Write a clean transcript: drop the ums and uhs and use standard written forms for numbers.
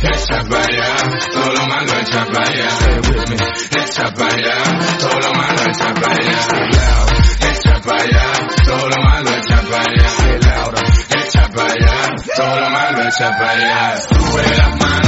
echa para allá, todo lo malo echa para allá. Say it with me. Echa para allá, todo lo malo echa para allá. Say loud. Echa para allá, todo lo malo echa para allá. Say louder. Echa para allá, todo lo malo echa para allá. Sube las manos.